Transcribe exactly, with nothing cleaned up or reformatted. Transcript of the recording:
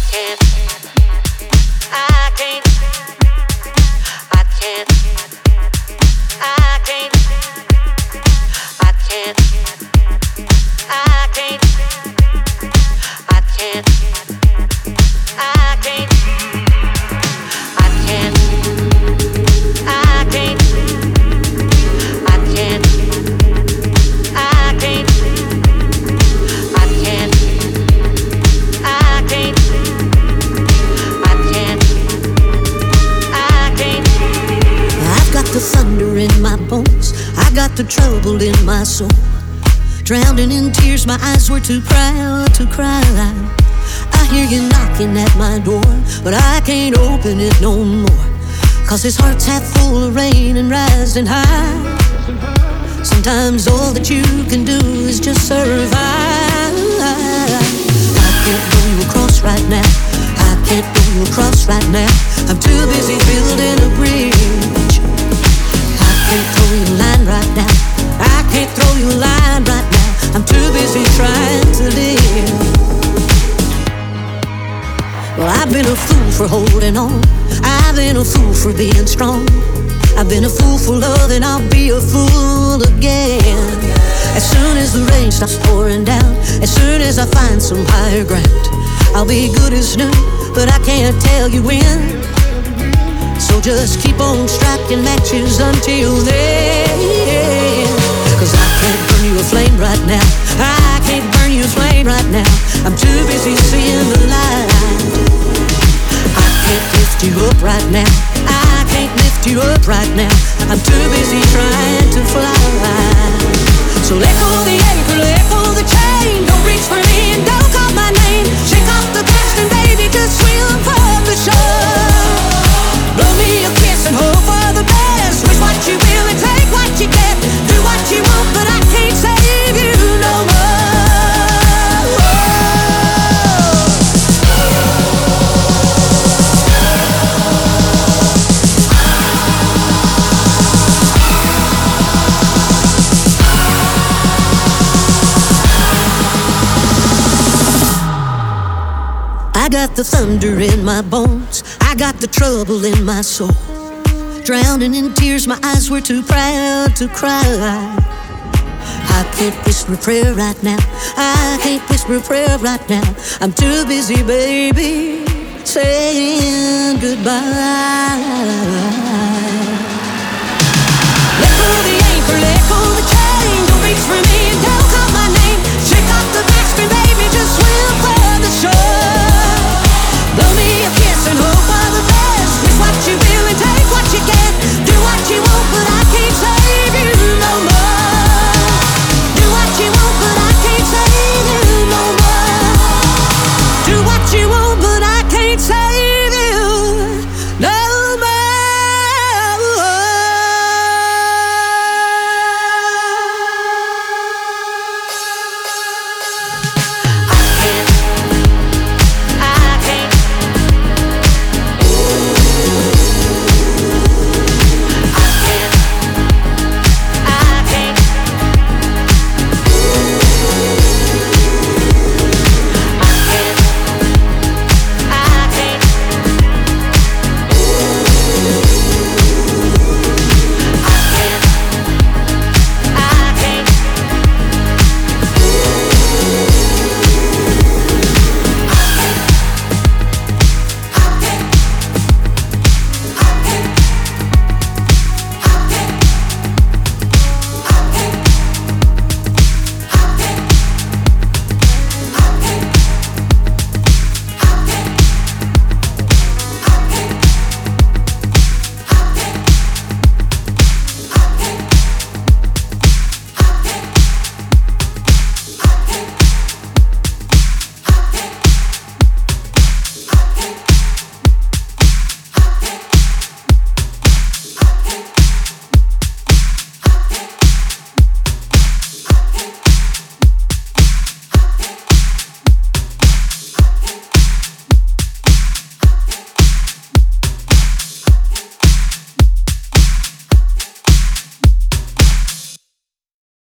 The trouble in my soul, drowning in tears, my eyes were too proud to cry. I hear you knocking at my door, but I can't open it no more, 'cause this heart's half full of rain and rising high. Sometimes all that you can do is just survive. I can't throw you across right now, I can't throw you across right now. I'm too busy building a bridge. I can't throw you a line right now, I can't throw you a line right now. I'm too busy trying to live. Well, I've been a fool for holding on, I've been a fool for being strong, I've been a fool for loving, I'll be a fool again. As soon as the rain stops pouring down, as soon as I find some higher ground, I'll be good as new, but I can't tell you when. So just keep on striking matches until then, 'cause I can't burn you a flame right now, I can't burn you a flame right now. I'm too busy seeing the light. I can't lift you up right now, I can't lift you up right now. I'm too busy trying to fly. So let go the anchor, let go the chain. Don't reach for me and don't call my name. Shake off the past and baby just swim for the shore. Blow me a kiss and hope for the best. Wish what you will and take what you get. Do what you want, but I can't save you no more. I got the thunder in my bones, I got the trouble in my soul, drowning in tears, my eyes were too proud to cry. I can't whisper a prayer right now, I can't whisper a prayer right now. I'm too busy, baby, saying goodbye.